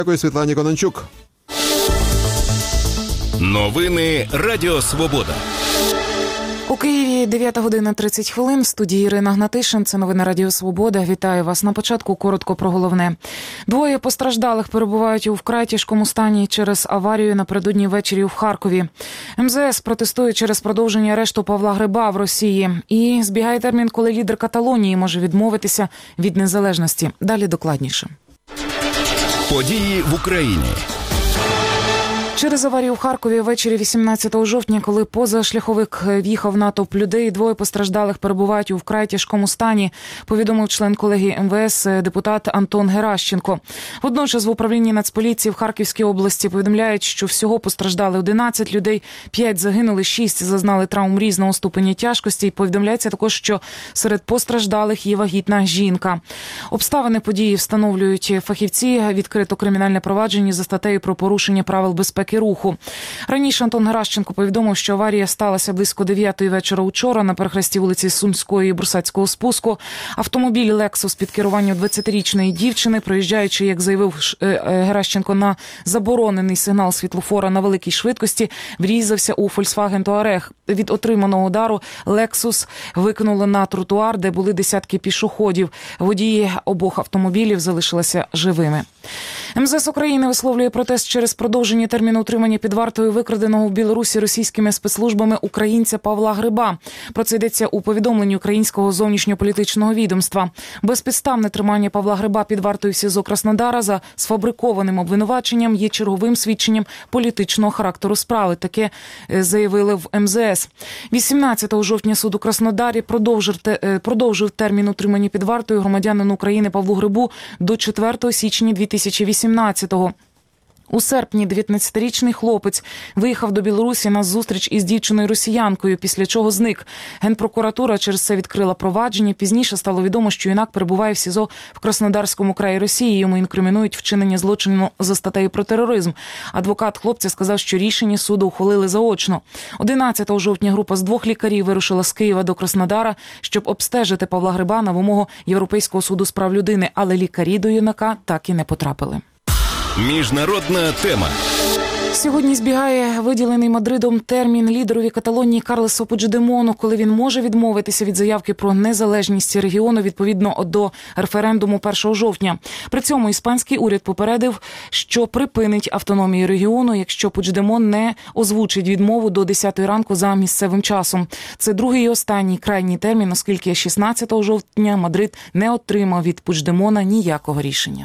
Дякую Світлані Конончук. Новини Радіо Свобода. У Києві 9 година 30 хвилин. В студії Ірина Гнатишин. Це новини Радіо Свобода. Вітаю вас. На початку коротко про головне. 2 постраждалих перебувають у вкрай тяжкому стані через аварію напередодні ввечері у Харкові. МЗС протестує через продовження арешту Павла Гриба в Росії. І збігає термін, коли лідер Каталонії може відмовитися від незалежності. Далі докладніше. Події в Україні. Через аварію в Харкові ввечері 18 жовтня, коли позашляховик в'їхав натовп людей, 2 постраждалих перебувають у вкрай тяжкому стані, повідомив член колегії МВС депутат Антон Геращенко. Водночас в управлінні Нацполіції в Харківській області повідомляють, що всього постраждали 11 людей, 5 загинули, 6 зазнали травм різного ступеня тяжкості. І повідомляється також, що серед постраждалих є вагітна жінка. Обставини події встановлюють фахівці. Відкрито кримінальне провадження за статтею про порушення правил безпеки руху. Раніше Антон Геращенко повідомив, що аварія сталася близько 9-ї вечора учора на перехресті вулиці Сумської і Брусацького спуску. Автомобіль «Лексус» під керуванням 20-річної дівчини, проїжджаючи, як заявив Геращенко, на заборонений сигнал світлофора на великій швидкості, врізався у Volkswagen Touareg. Від отриманого удару «Лексус» викинуло на тротуар, де були десятки пішоходів. Водії обох автомобілів залишилися живими. МЗС України висловлює протест через продовження терміну утримання під вартою викраденого в Білорусі російськими спецслужбами українця Павла Гриба. Про це йдеться у повідомленні українського зовнішньополітичного відомства. Безпідставне тримання Павла Гриба під вартою в СІЗО Краснодара за сфабрикованим обвинуваченням є черговим свідченням політичного характеру справи. Таке заявили в МЗС. 18 жовтня суд у Краснодарі продовжив термін утримання під вартою громадянину України Павлу Грибу до 4 січня 2018-го. У серпні 19-річний хлопець виїхав до Білорусі на зустріч із дівчиною-росіянкою, після чого зник. Генпрокуратура через це відкрила провадження. Пізніше стало відомо, що юнак перебуває в СІЗО в Краснодарському краї Росії. Йому інкримінують вчинення злочину за статтею про тероризм. Адвокат хлопця сказав, що рішення суду ухвалили заочно. 11 жовтня група з 2 лікарів вирушила з Києва до Краснодара, щоб обстежити Павла Гриба на вимогу Європейського суду з прав людини. Але лікарі до юнака так і не потрапили. Міжнародна тема. Сьогодні збігає виділений Мадридом термін лідерові Каталонії Карлесу Пучдемону, коли він може відмовитися від заявки про незалежність регіону відповідно до референдуму 1 жовтня. При цьому іспанський уряд попередив, що припинить автономію регіону, якщо Пучдемон не озвучить відмову до 10-ї ранку за місцевим часом. Це другий і останній крайній термін, оскільки 16 жовтня Мадрид не отримав від Пучдемона ніякого рішення.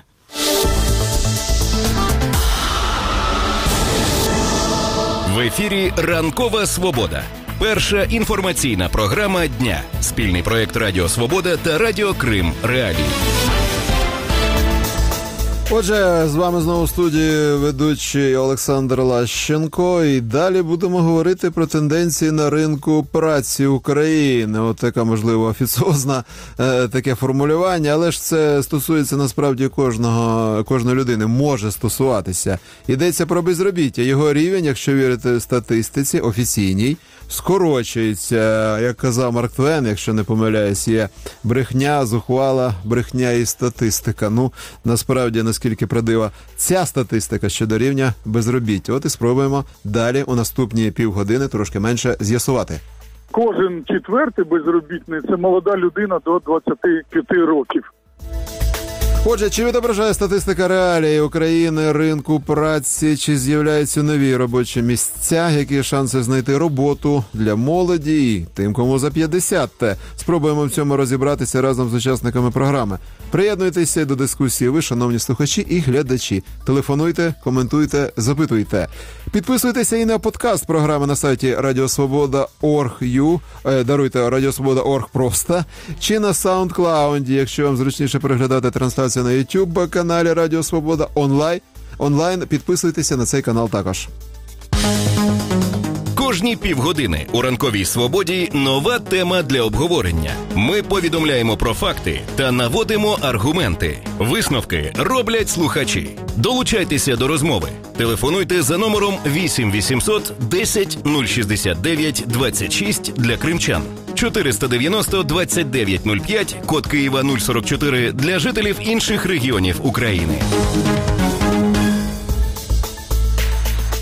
В ефірі «Ранкова Свобода». Перша інформаційна програма дня. Спільний проєкт Радіо Свобода та Радіо Крим Реалії. Отже, з вами знову в студії ведучий Олександр Лащенко. І далі будемо говорити про тенденції на ринку праці України. От така, можливо, офіціозна таке формулювання, але ж це стосується насправді кожної людини, може стосуватися. Йдеться про безробіття. Його рівень, якщо вірити статистиці офіційній, скорочується. Як казав Марк Твен, якщо не помиляюсь, є брехня, зухвала брехня і статистика. Ну, насправді, наскільки правдива ця статистика щодо рівня безробіття. От і спробуємо далі у наступні півгодини трошки менше з'ясувати. Кожен четвертий безробітний – це молода людина до 25 років. Отже, чи відображає статистика реалії України, ринку праці, чи з'являються нові робочі місця, які шанси знайти роботу для молоді і тим, кому за 50? Спробуємо в цьому розібратися разом з учасниками програми. Приєднуйтеся до дискусії ви, шановні слухачі і глядачі. Телефонуйте, коментуйте, запитуйте. Підписуйтеся і на подкаст програми на сайті radiosvoboda.org.ua, radiosvoboda.org просто, чи на SoundCloud, якщо вам зручніше переглядати трансляцію на YouTube-каналі Радіо Свобода онлайн. Підписуйтеся на цей канал також. Кожні півгодини у «Ранковій Свободі» нова тема для обговорення. Ми повідомляємо про факти та наводимо аргументи. Висновки роблять слухачі. Долучайтеся до розмови. Телефонуйте за номером 8 800 10 069 26 для кримчан. 490 29 05, код Києва 044 для жителів інших регіонів України.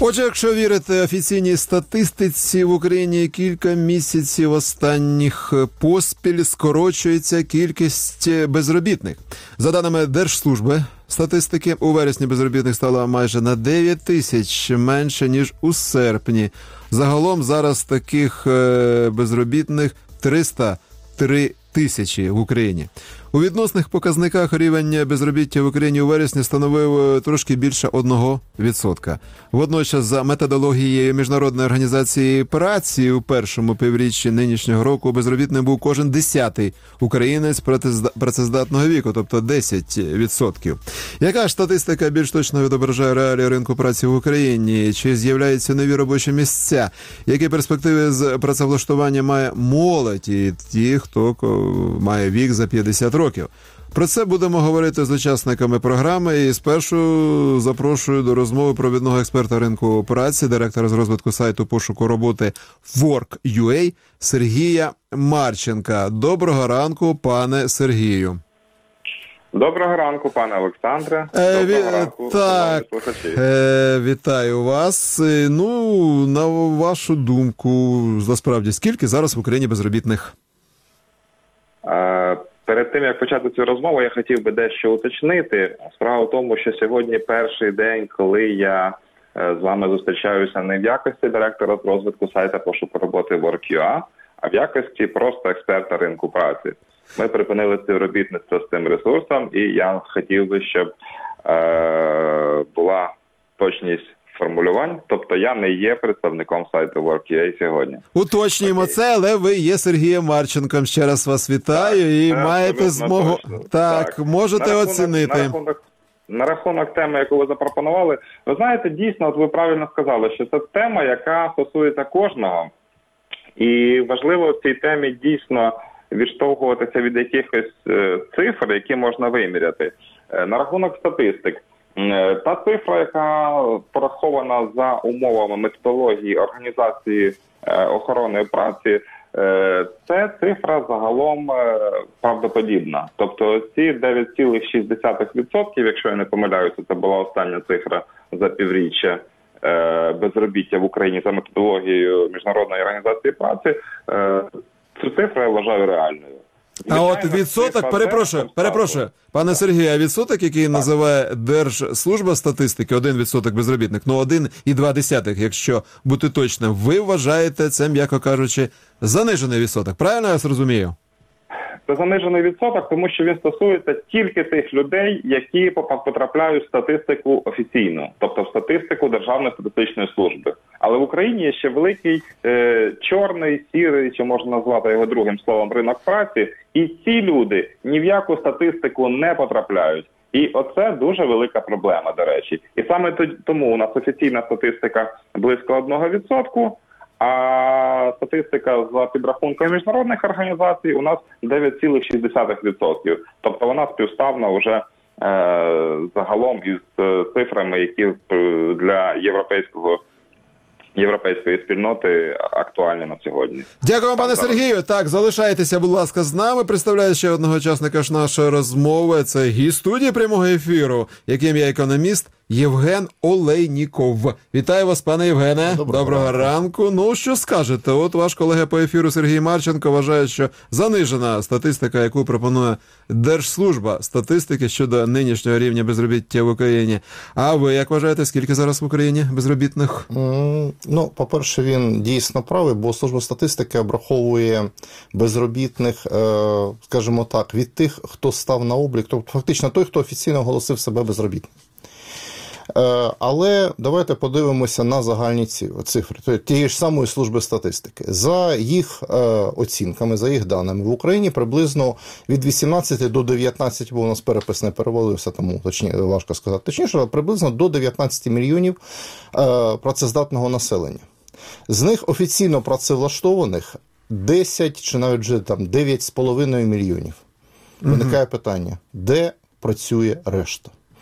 Отже, якщо вірити офіційній статистиці, в Україні кілька місяців останніх поспіль скорочується кількість безробітних. За даними Держслужби статистики, у вересні безробітних стало майже на 9 тисяч менше, ніж у серпні. Загалом зараз таких безробітних 303 тисячі в Україні. У відносних показниках рівень безробіття в Україні у вересні становив трошки більше 1%. Водночас, за методологією Міжнародної організації праці, у першому півріччі нинішнього року безробітним був кожен 10-й українець працездатного віку, тобто 10%. Яка ж статистика більш точно відображає реалії ринку праці в Україні? Чи з'являються нові робочі місця? Які перспективи з працевлаштування має молодь і ті, хто має вік за 50 років? Про це будемо говорити з учасниками програми. І спершу запрошую до розмови провідного експерта ринку праці, директора з розвитку сайту пошуку роботи Work.ua Сергія Марченка. Доброго ранку, пане Сергію. Доброго ранку, пане Олександре. Доброго ранку, так, вітаю вас. Ну, на вашу думку, насправді, скільки зараз в Україні безробітних? Перед тим, як почати цю розмову, я хотів би дещо уточнити. Справа в тому, що сьогодні перший день, коли я з вами зустрічаюся не в якості директора з розвитку сайту пошуку роботи Work.ua, а в якості просто експерта ринку праці. Ми припинили співробітництво з цим ресурсом, і я хотів би, щоб була точність формулювань, тобто я не є представником сайту Work.ua сьогодні. Уточнюємо це, але ви є Сергієм Марченком. Ще раз вас вітаю так, і маєте змогу. Так, можете оцінити. На рахунок теми, яку ви запропонували, ви знаєте, дійсно, от ви правильно сказали, що це тема, яка стосується кожного. І важливо в цій темі дійсно відштовхуватися від якихось цифр, які можна виміряти. На рахунок статистик. Та цифра, яка порахована за умовами методології Організації охорони праці, це цифра загалом правдоподібна. Тобто ці 9,6%, якщо я не помиляюся, це була остання цифра за півріччя безробіття в Україні за методологією Міжнародної організації праці, цю цифру я вважаю реальною. А от відсоток, перепрошую, пане Сергію, а відсоток, який називає Держслужба статистики, 1% безробітних, ну 1,2, якщо бути точним, ви вважаєте це, м'яко кажучи, занижений відсоток, правильно я розумію? Це занижений відсоток, тому що він стосується тільки тих людей, які потрапляють в статистику офіційну, тобто в статистику Державної статистичної служби. Але в Україні є ще великий чорний, сірий, чи можна назвати його другим словом, ринок праці, і ці люди ні в яку статистику не потрапляють. І оце дуже велика проблема, до речі. І саме тому у нас офіційна статистика близько 1%, а статистика за підрахунками міжнародних організацій у нас 9,6%. Тобто вона співставна вже загалом із цифрами, які для європейської спільноти актуальні на сьогодні. Дякую, пане Сергію. Так, залишайтеся, будь ласка, з нами. Представляю ще одного учасника нашої розмови. Це гість студії прямого ефіру, яким я економіст Євген Олейніков. Вітаю вас, пане Євгене. Доброго ранку. Ну, що скажете? От ваш колега по ефіру Сергій Марченко вважає, що занижена статистика, яку пропонує Держслужба статистики щодо нинішнього рівня безробіття в Україні. А ви як вважаєте, скільки зараз в Україні безробітних? Ну, по-перше, він дійсно правий, бо Служба статистики обраховує безробітних, скажімо так, від тих, хто став на облік, тобто фактично той, хто офіційно оголосив себе безробітним. Але давайте подивимося на загальні цифри тієї ж самої Служби статистики. За їх оцінками, за їх даними, в Україні приблизно від 18 до 19, бо у нас перепис не перевалився, тому важко сказати точніше, приблизно до 19 мільйонів працездатного населення. З них офіційно працевлаштованих 10 чи навіть вже там 9,5 мільйонів. Виникає питання, де працює решта?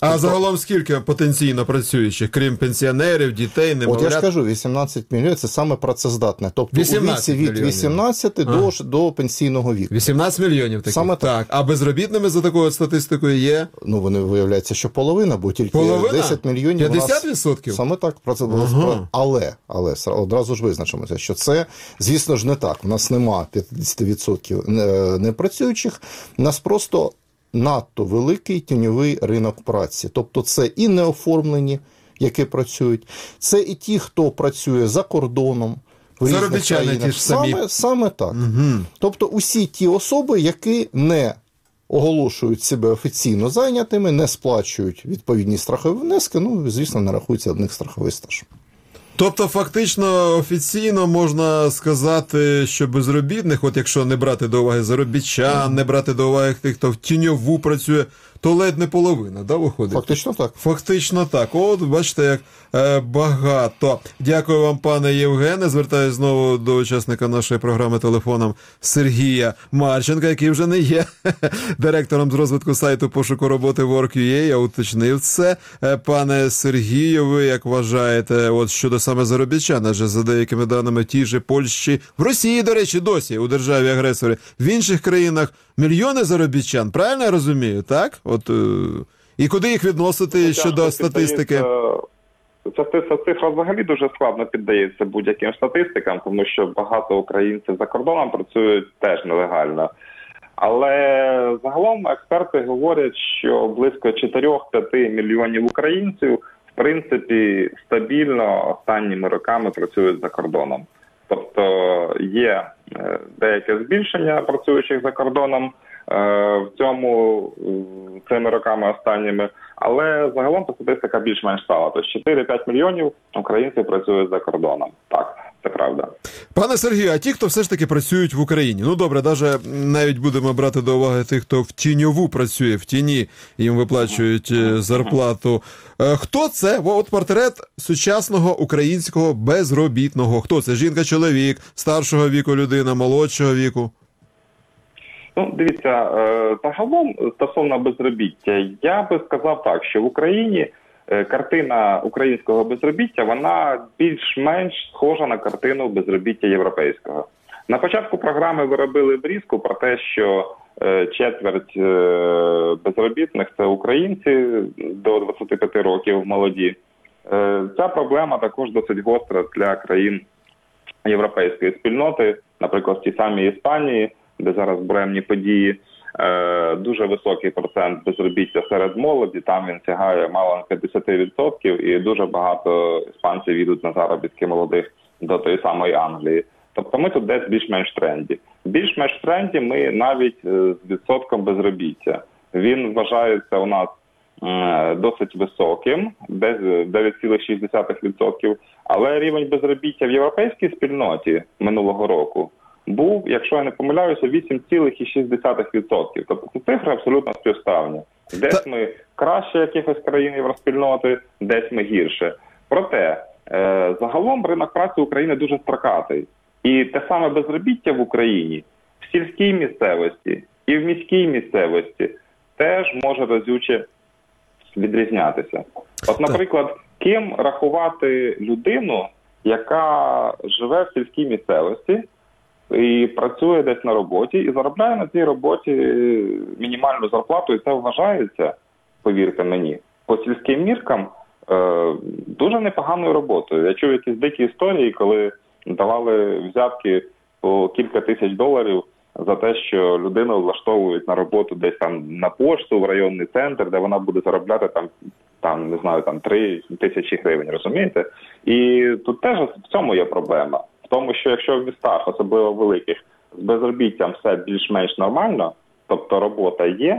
А загалом скільки потенційно працюючих, крім пенсіонерів, дітей, немовлят? От я ж кажу, 18 мільйонів – це саме працездатне. Тобто 18 у віці від мільйонів. 18 до пенсійного віку. 18 мільйонів таких? Саме так. А безробітними за такою статистикою є? Ну, вони виявляється, що половина, бо тільки Половина? 10 мільйонів 50%? Саме так. Ага. Але одразу ж визначимося, що це, звісно ж, не так. У нас нема 50% непрацюючих. У нас просто надто великий тіньовий ринок праці. Тобто це і неоформлені, які працюють, це і ті, хто працює за кордоном, в різних Заробітчани країнах. ті ж самі. Саме так. Угу. Тобто усі ті особи, які не оголошують себе офіційно зайнятими, не сплачують відповідні страхові внески, ну, звісно, не рахується одних страховий стаж. Тобто, фактично, офіційно можна сказати, що безробітних, от якщо не брати до уваги заробітчан, не брати до уваги тих, хто в тіньову працює, то ледь не половина, да, виходить? Фактично так. Фактично так. От, бачите, як багато. Дякую вам, пане Євгене. Звертаюся знову до учасника нашої програми телефоном Сергія Марченка, який вже не є директором з розвитку сайту пошуку роботи Work.ua. Я уточнив це. Пане Сергію, ви як вважаєте, от щодо саме заробітчан, адже за деякими даними в тій же Польщі, в Росії, до речі, досі у державі-агресорі, в інших країнах мільйони заробітчан, правильно я розумію, так? От, і куди їх відносити щодо статистики? Ця цифра взагалі дуже складно піддається будь-яким статистикам, тому що багато українців за кордоном працюють теж нелегально. Але загалом експерти говорять, що близько 4-5 мільйонів українців в принципі стабільно останніми роками працюють за кордоном. Тобто є деяке збільшення працюючих за кордоном цими роками останніми, але загалом статистика більш-менш стала. Тобто 4-5 мільйонів українців працюють за кордоном. Так, це правда. Пане Сергію, а ті, хто все ж таки працюють в Україні, ну добре, навіть будемо брати до уваги тих, хто в тіньову працює, в тіні, їм виплачують зарплату. Хто це? От портрет сучасного українського безробітного. Хто це? Жінка, чоловік, старшого віку людина, молодшого віку? Ну, дивіться, загалом стосовно безробіття, я би сказав так, що в Україні картина українського безробіття, вона більш-менш схожа на картину безробіття європейського. На початку програми ви робили врізку про те, що четверть безробітних – це українці до 25 років молоді. Ця проблема також досить гостра для країн європейської спільноти, наприклад, в тій самій Іспанії, де зараз буремні події, дуже високий процент безробіття серед молоді, там він сягає мало на 50%, і дуже багато іспанців їдуть на заробітки молодих до тої самої Англії. Тобто ми тут десь більш-менш в тренді. Більш-менш в тренді ми навіть з відсотком безробіття. Він вважається у нас досить високим, десь 9,6%, але рівень безробіття в європейській спільноті минулого року був, якщо я не помиляюся, 8,6%. Тобто ці цифри абсолютно співставні. Десь ми краще якихось країн євроспільноти, десь ми гірше. Проте, загалом ринок праці України дуже строкатий. І те саме безробіття в Україні в сільській місцевості і в міській місцевості теж може разюче відрізнятися. От, наприклад, ким рахувати людину, яка живе в сільській місцевості і працює десь на роботі, і заробляє на цій роботі мінімальну зарплату, і це вважається, повірте мені, по сільським міркам дуже непоганою роботою. Я чув якісь дикі історії, коли давали взятки по кілька тисяч доларів за те, що людину влаштовують на роботу десь там на пошту, в районний центр, де вона буде заробляти там не знаю, 3 тисячі гривень, розумієте? І тут теж в цьому є проблема. В тому, що якщо в містах, особливо великих, з безробіттям все більш-менш нормально, тобто робота є,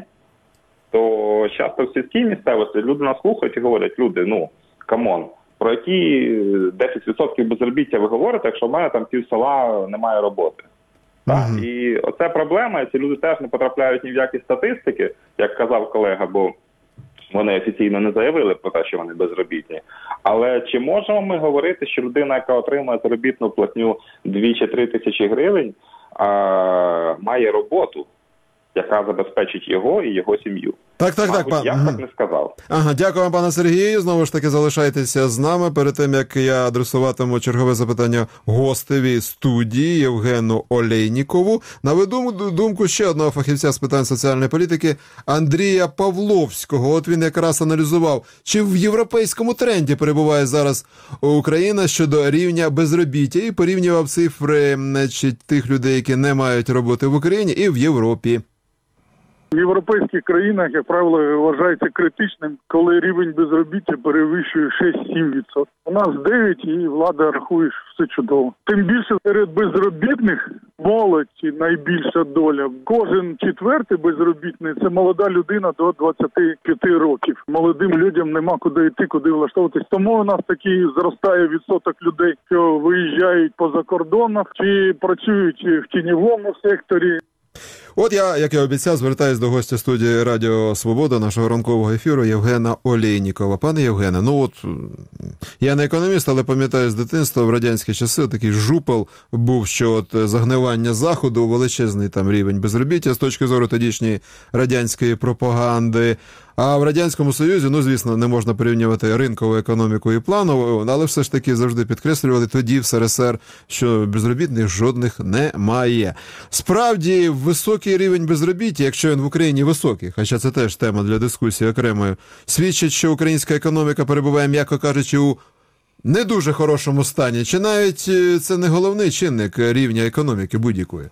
то часто в сільській місцевості люди нас слухають і говорять: люди, камон, про які 10% безробіття ви говорите, якщо в мене там пів села немає роботи. Так? І оце проблема, і ці люди теж не потрапляють ні в які статистики, як казав колега, бо вони офіційно не заявили про те, що вони безробітні. Але чи можемо ми говорити, що людина, яка отримує заробітну платню 2 чи 3 тисячі гривень, має роботу, яка забезпечить його і його сім'ю? Так, Мабуть, пан. я так не сказав. Ага, дякую вам, пане Сергію. Знову ж таки, залишайтеся з нами. Перед тим, як я адресуватиму чергове запитання гостеві студії Євгену Олейнікову, наведу думку ще одного фахівця з питань соціальної політики Андрія Павловського. От він якраз аналізував, чи в європейському тренді перебуває зараз Україна щодо рівня безробіття, і порівнював цифри, значить, тих людей, які не мають роботи в Україні, і в Європі. В європейських країнах, як правило, вважається критичним, коли рівень безробіття перевищує 6-7%. У нас 9% і влада рахує, що все чудово. Тим більше серед безробітних молодь найбільша доля. Кожен четвертий безробітний – це молода людина до 25 років. Молодим людям нема куди йти, куди влаштовуватись. Тому у нас такий зростає відсоток людей, що виїжджають поза кордонах чи працюють в тіньовому секторі. От я, як і обіцяв, звертаюсь до гостя студії Радіо Свобода, нашого ранкового ефіру, Євгена Олейнікова. Пане Євгене, ну от, я не економіст, але пам'ятаю з дитинства, в радянські часи такий жупел був, що от загнивання Заходу, величезний там рівень безробіття з точки зору тодішньої радянської пропаганди. А в Радянському Союзі, ну, звісно, не можна порівнювати ринкову економіку і планову, але все ж таки завжди підкреслювали тоді в СРСР, що безробітних жодних немає. Справді, високий рівень безробіття, якщо він в Україні високий, хоча це теж тема для дискусії окремої, свідчить, що українська економіка перебуває, м'яко кажучи, у не дуже хорошому стані. Чи навіть це не головний чинник рівня економіки будь-якої?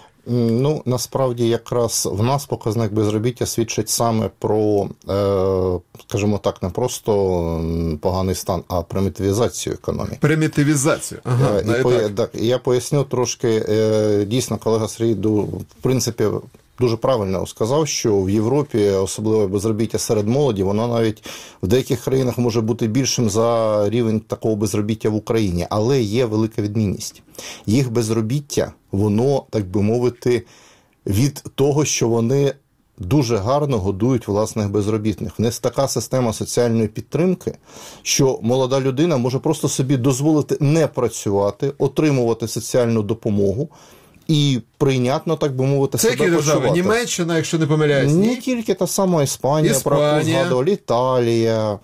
Ну, насправді, якраз в нас показник безробіття свідчить саме про, скажімо так, не просто поганий стан, а примітивізацію економіки. Примітивізацію. Ага, так, я поясню трошки. Дійсно, колега Сергій, в принципі, дуже правильно сказав, що в Європі, особливо безробіття серед молоді, воно навіть в деяких країнах може бути більшим за рівень такого безробіття в Україні. Але є велика відмінність. Їх безробіття, воно, так би мовити, від того, що вони дуже гарно годують власних безробітних. В них така система соціальної підтримки, що молода людина може просто собі дозволити не працювати, отримувати соціальну допомогу, і прийнятно, так би мовити, це себе які держави? почувати. Німеччина, якщо не помиляюсь? Не тільки та сама Іспанія, згадували, Італія,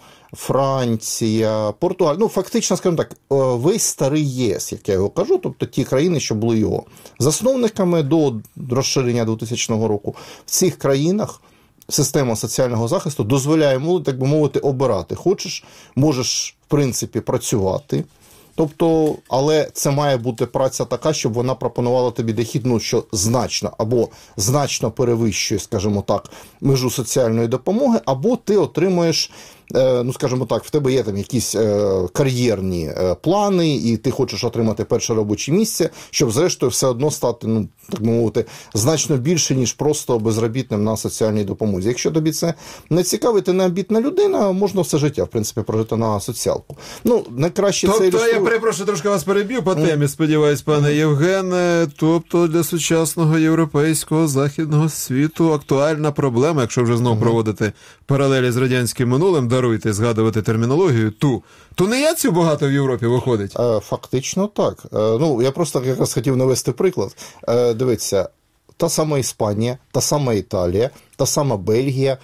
Франція, Португалія. Ну, фактично, скажімо так, весь старий ЄС, як я його кажу, тобто ті країни, що були його засновниками до розширення 2000 року. В цих країнах система соціального захисту дозволяє молоді, так би мовити, обирати. Хочеш, можеш, в принципі, працювати. Тобто, але це має бути праця така, щоб вона пропонувала тобі дохід, ну, що значно, або значно перевищує, скажімо так, межу соціальної допомоги, або ти отримуєш, ну, скажімо так, в тебе є там якісь кар'єрні плани, і ти хочеш отримати перше робоче місце, щоб зрештою все одно стати, ну, так мовити, значно більше, ніж просто безробітним на соціальній допомозі. Якщо тобі це не цікаво, ти не амбітна людина, можна все життя, в принципі, прожити на соціалку. Ну, найкраще це ілюструє... Я перепрошую, трошки вас переб'ю по темі, сподіваюсь, пане Євгене. Тобто для сучасного європейського західного світу актуальна проблема, якщо вже знову проводити паралелі з радянським минулим, даруйте, згадувати термінологію, то не яцю багато в Європі виходить? Фактично так. Ну, я просто якраз хотів навести приклад. Дивіться, та сама Іспанія, та сама Італія, та сама Бельгія,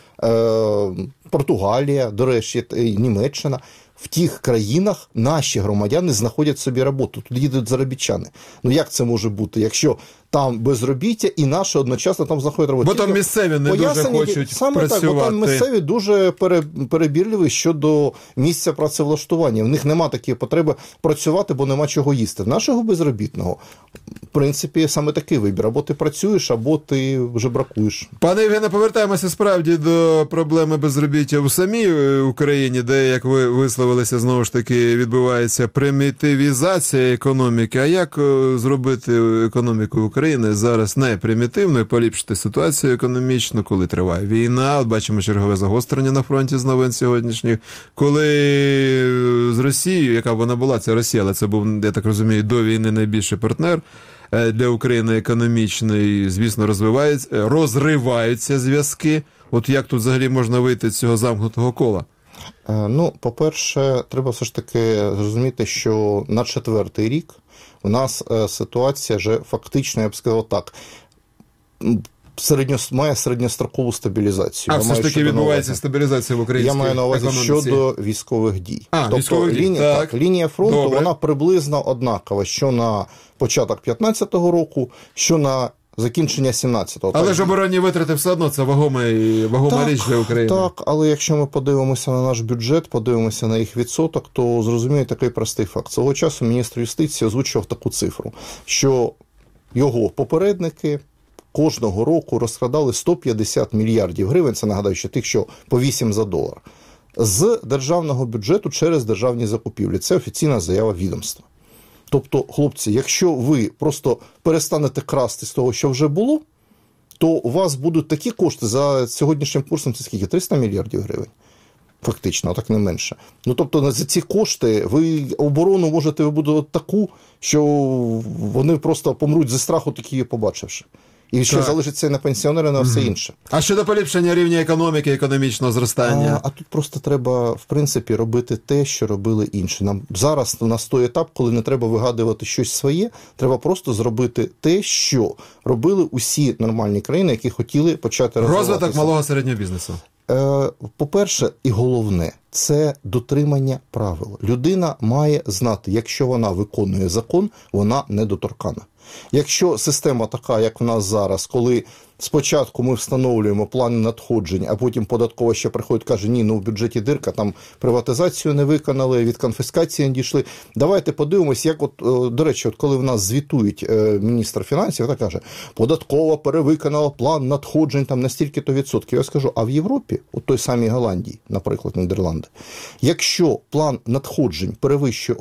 Португалія, до речі, Німеччина. В тих країнах наші громадяни знаходять собі роботу, тут їдуть заробітчани. Ну як це може бути, якщо там безробіття і наші одночасно там знаходять роботу? Бо там місцеві не дуже хочуть саме працювати. Так, бо там місцеві дуже перебірливі щодо місця працевлаштування. В них нема такої потреби працювати, бо нема чого їсти. В нашого безробітного, в принципі, саме такий вибір. Або ти працюєш, або ти вже бракуєш. Пане Євгене, повертаємося справді до проблеми безробіття у самій Україні, де, як ви висловилися, знову ж таки, відбувається примітивізація економіки. А як зробити економіку України зараз не примітивною, поліпшити ситуацію економічну, коли триває війна? От бачимо чергове загострення на фронті з новин сьогоднішніх. Коли з Росією, яка вона була, це Росія, але це був, я так розумію, до війни найбільший партнер для України економічний, звісно, розриваються зв'язки. От як тут взагалі можна вийти з цього замкнутого кола? Ну, по-перше, треба все ж таки зрозуміти, що на 4-й рік у нас ситуація вже фактично, я б сказав так, має середньострокову стабілізацію. А все ж таки відбувається стабілізація в українській економіці. Я маю на увазі щодо військових дій. Лінія фронту, вона приблизно однакова, що на початок 15-го року, що на закінчення 17-го. Але ж оборонні витрати все одно це вагома річ для України. Так, але якщо ми подивимося на наш бюджет, подивимося на їх відсоток, то зрозуміє такий простий факт. Свого часу міністр юстиції озвучував таку цифру, що його попередники кожного року розкрадали 150 мільярдів гривень, це нагадаю, що тих, що по 8 за долар, з державного бюджету через державні закупівлі. Це офіційна заява відомства. Тобто, хлопці, якщо ви просто перестанете красти з того, що вже було, то у вас будуть такі кошти за сьогоднішнім курсом, це скільки? 300 мільярдів гривень. Фактично, а так не менше. Тобто, за ці кошти ви оборону можете вибудувати таку, що вони просто помруть зі страху, такі її побачивши. І що залишиться на пенсіонери, на все інше. А щодо поліпшення рівня економіки, економічного зростання? А тут просто треба, в принципі, робити те, що робили інші. Нам зараз у нас той етап, коли не треба вигадувати щось своє, треба просто зробити те, що робили усі нормальні країни, які хотіли почати розвиватися. Розвиток малого середнього бізнесу. По-перше, і головне, це дотримання правил. Людина має знати, якщо вона виконує закон, вона недоторкана. Якщо система така, як в нас зараз, коли спочатку ми встановлюємо плани надходжень, а потім податкова ще приходить, каже, ні, в бюджеті дирка, там приватизацію не виконали, від конфіскації не дійшли. Давайте подивимось, як до речі, коли в нас звітують міністр фінансів, так каже, податкова перевиконала план надходжень там на стільки-то відсотків. Я скажу, а в Європі, у той самій Голландії, наприклад, Нідерланди, якщо план надходжень перевищує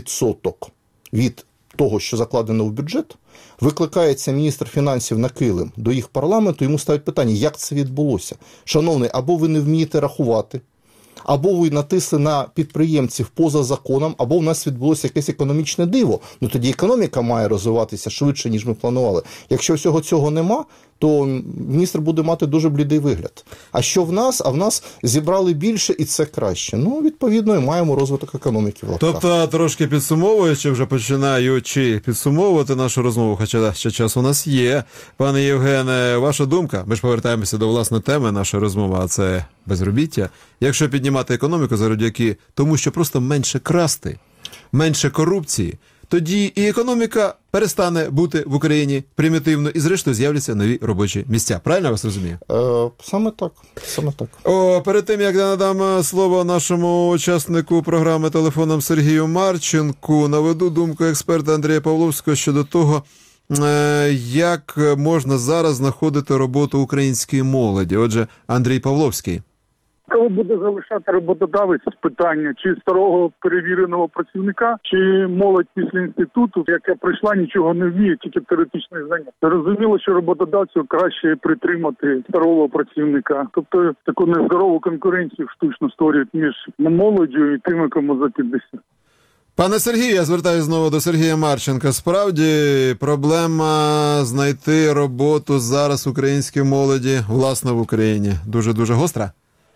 1% від того, що закладено в бюджет, викликається міністр фінансів на килим до їх парламенту, йому ставить питання, як це відбулося. Шановний, або ви не вмієте рахувати, або ви натисли на підприємців поза законом, або в нас відбулося якесь економічне диво. Тоді економіка має розвиватися швидше, ніж ми планували. Якщо всього цього нема, то міністр буде мати дуже блідий вигляд. А що в нас? А в нас зібрали більше, і це краще. Відповідно, і маємо розвиток економіки. Тобто, трошки підсумовуючи, вже починаючи підсумовувати нашу розмову, хоча ще час у нас є. Пане Євгене, ваша думка? Ми ж повертаємося до власної теми нашої розмови, а це безробіття. Якщо піднімати економіку завдяки тому, що просто менше красти, менше корупції, тоді і економіка перестане бути в Україні примітивно, і зрештою з'являться нові робочі місця. Правильно я вас розумію? Саме так. Перед тим, як я надам слово нашому учаснику програми телефоном Сергію Марченку, наведу думку експерта Андрія Павловського щодо того, як можна зараз знаходити роботу української молоді. Отже, Андрій Павловський. Коли буде залишати роботодавець питання, чи старого перевіреного працівника, чи молодь після інституту, яка прийшла, нічого не вміє, тільки теоретичні знання. Зрозуміло, що роботодавцю краще притримати старого працівника. Тобто таку нездорову конкуренцію штучно створюють між молоддю і тими, кому за 50. Пане Сергію, я звертаюся знову до Сергія Марченка. Справді, проблема знайти роботу зараз українській молоді, власне, в Україні, дуже-дуже гостра?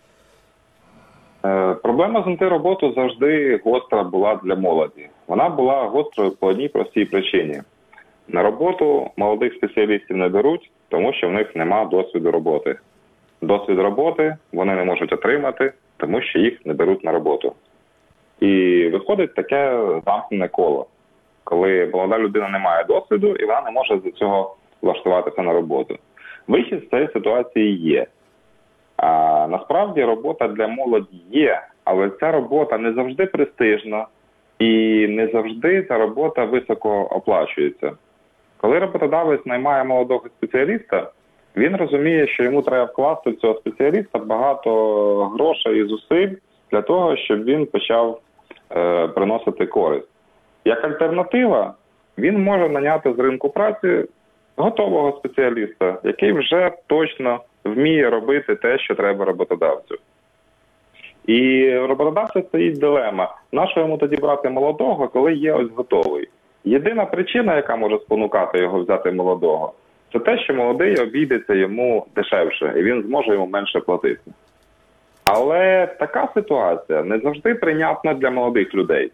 Проблема знайти роботу завжди гостра була для молоді. Вона була гострою по одній простій причині. На роботу молодих спеціалістів не беруть, тому що в них немає досвіду роботи. Досвід роботи вони не можуть отримати, тому що їх не беруть на роботу. І виходить таке замкнене коло, коли молода людина не має досвіду і вона не може з цього влаштуватися на роботу. Вихід з цієї ситуації є. А насправді робота для молоді є, але ця робота не завжди престижна і не завжди ця робота високо оплачується. Коли роботодавець наймає молодого спеціаліста, він розуміє, що йому треба вкласти в цього спеціаліста багато грошей і зусиль для того, щоб він почав приносити користь. Як альтернатива, він може наняти з ринку праці готового спеціаліста, який вже точно вміє робити те, що треба роботодавцю. І роботодавця стоїть дилема. Нащо йому тоді брати молодого, коли є ось готовий? Єдина причина, яка може спонукати його взяти молодого, це те, що молодий обійдеться йому дешевше, і він зможе йому менше платити. Але така ситуація не завжди прийнятна для молодих людей.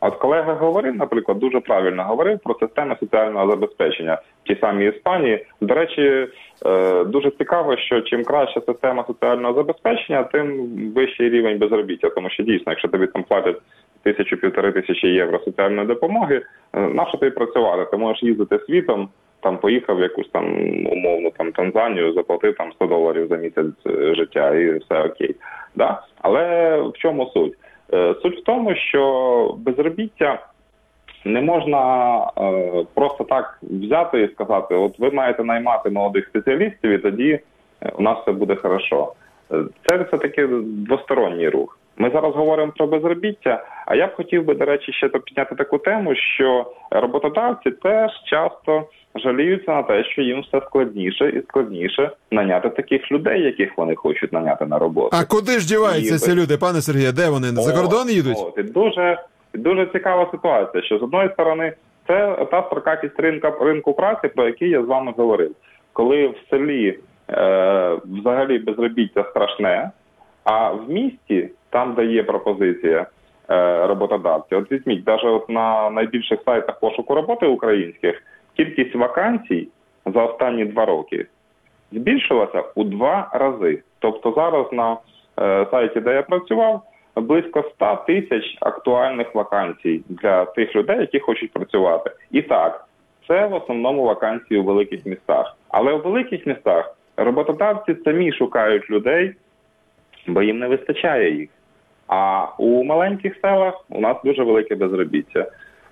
А от колега говорив, наприклад, дуже правильно говорив про системи соціального забезпечення в тій самій Іспанії. До речі, дуже цікаво, що чим краща система соціального забезпечення, тим вищий рівень безробіття. Тому що дійсно, якщо тобі там платять 1000-1500 євро соціальної допомоги, на що тобі працювати? Ти можеш їздити світом, там поїхав в якусь там умовну там Танзанію, заплатив там $100 за місяць життя і все окей. Да? Але в чому суть? Суть в тому, що безробіття не можна просто так взяти і сказати, от ви маєте наймати молодих спеціалістів і тоді у нас все буде хорошо. Це все-таки двосторонній рух. Ми зараз говоримо про безробіття, а я б хотів би, до речі, ще підняти таку тему, що роботодавці теж часто жаліються на те, що їм все складніше і складніше наняти таких людей, яких вони хочуть наняти на роботу. А куди ж діваються ці люди, пане Сергію? Де вони? За кордон їдуть? І дуже цікава ситуація, що з одної сторони це та строкатість ринку праці, про який я з вами говорив. Коли в селі взагалі безробіття страшне, а в місті, там, де є пропозиція роботодавця, от візьміть, навіть на найбільших сайтах пошуку роботи українських, кількість вакансій за останні 2 роки збільшилася у 2 рази. Тобто зараз на сайті, де я працював, близько 100 тисяч актуальних вакансій для тих людей, які хочуть працювати. І так, це в основному вакансії у великих містах. Але у великих містах роботодавці самі шукають людей, бо їм не вистачає їх. А у маленьких селах у нас дуже велике безробіття.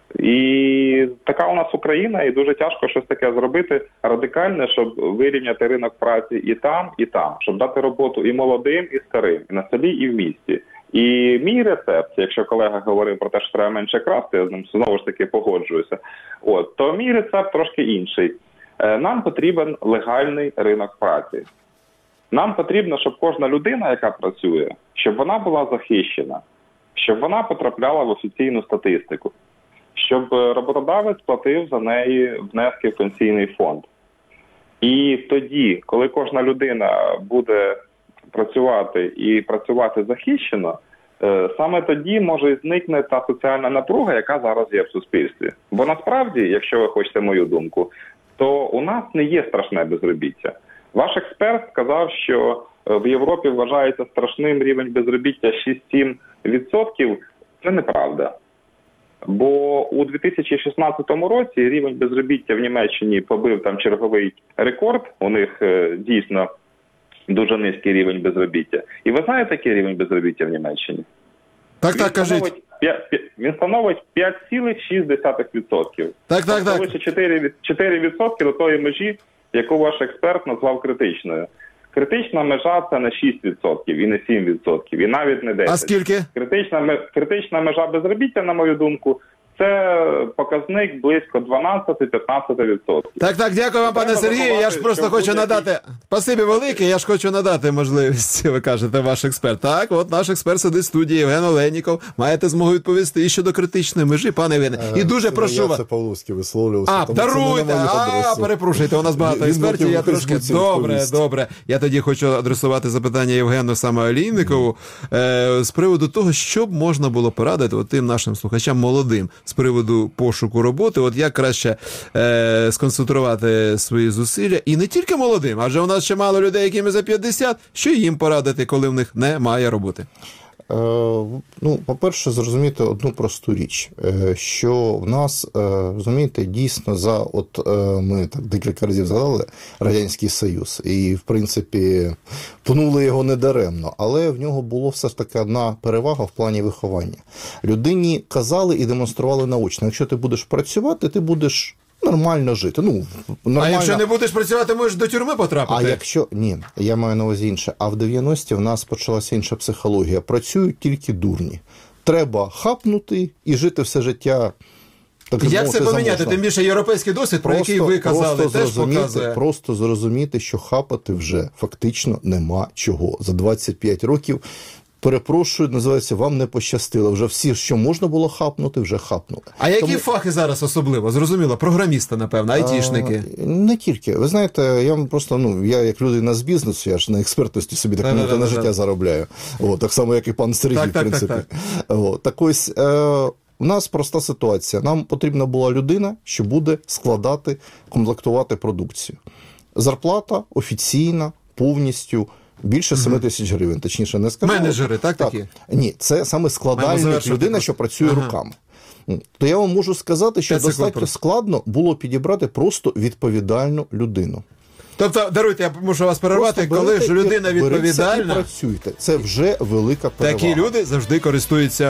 І така у нас Україна, і дуже тяжко щось таке зробити радикальне, щоб вирівняти ринок праці і там, щоб дати роботу і молодим, і старим, і на селі, і в місті. І мій рецепт, якщо колега говорив про те, що треба менше красти, я з ним знову ж таки погоджуюся, то мій рецепт трошки інший. Нам потрібен легальний ринок праці. Нам потрібно, щоб кожна людина, яка працює, щоб вона була захищена, щоб вона потрапляла в офіційну статистику, щоб роботодавець платив за неї внески в пенсійний фонд. І тоді, коли кожна людина буде працювати і працювати захищено, саме тоді може зникне та соціальна напруга, яка зараз є в суспільстві. Бо насправді, якщо ви хочете мою думку, то у нас не є страшне безробіття. Ваш експерт сказав, що в Європі вважається страшним рівень безробіття 6-7%. Це неправда. Бо у 2016 році рівень безробіття в Німеччині побив там черговий рекорд. У них дійсно дуже низький рівень безробіття. І ви знаєте, який рівень безробіття в Німеччині? Так, кажіть. Він становить 5,6%. Так. Лише 4% до тої межі, яку ваш експерт назвав критичною. Критична межа – це не 6% і не 7%, і навіть не 10%. А скільки? Критична межа безробіття, на мою думку, це показник близько 12-15%. Так, дякую вам, пане Сергію. Я ж просто хочу надати... Спасибі велике, я ж хочу надати можливість, ви кажете, ваш експерт. Так, от наш експерт сидить в студії, Євген Оленіков. Маєте змогу відповісти і щодо критичної межі, пане Євгене. І дуже прошу вас... Це Павловський висловлювався. Даруйте! Перепрошуйте, у нас багато експертів, я трошки... Добре. Я тоді хочу адресувати запитання Євгену саме Олійникову з приводу того, що б можна було порадити тим нашим слухачам молодим з приводу пошуку роботи, от як краще сконцентрувати свої зусилля, і не тільки молодим, адже у нас чимало людей, яким за 50, що їм порадити, коли в них немає роботи? По-перше, зрозуміти одну просту річ, що в нас, розумієте, дійсно ми так декілька разів згадали Радянський Союз, і, в принципі, пнули його недаремно, але в нього було все ж таки одна перевага в плані виховання. Людині казали і демонстрували наочно, якщо ти будеш працювати, ти будеш нормально жити. Нормально. А якщо не будеш працювати, можеш до тюрми потрапити? А якщо... Ні, я маю на увазі інше. А в 90-ті в нас почалася інша психологія. Працюють тільки дурні. Треба хапнути і жити все життя... Як це поміняти? Тим більше європейський досвід, про який ви казали, теж показує. Просто зрозуміти, що хапати вже фактично нема чого. За 25 років, перепрошую, називається, вам не пощастило. Вже всі, що можна було хапнути, вже хапнули. А які фахи зараз особливо? Зрозуміло, програмісти, напевно, айтішники? Не тільки. Ви знаєте, я вам просто, я як людина з бізнесу, я ж на експертності собі так мовити на життя заробляю. Так само, як і пан Сергій, в принципі. Так ось, У нас проста ситуація. Нам потрібна була людина, що буде складати, комплектувати продукцію. Зарплата офіційна, повністю, більше 7 тисяч гривень, точніше не скажу. Менеджери, так, такі? Ні, це саме складальник, людина, що працює руками. То я вам можу сказати, що достатньо складно було підібрати просто відповідальну людину. Тобто, даруйте, я мушу вас перервати, коли ж людина відповідальна, працюйте. Це вже велика перевага. Такі люди завжди користуються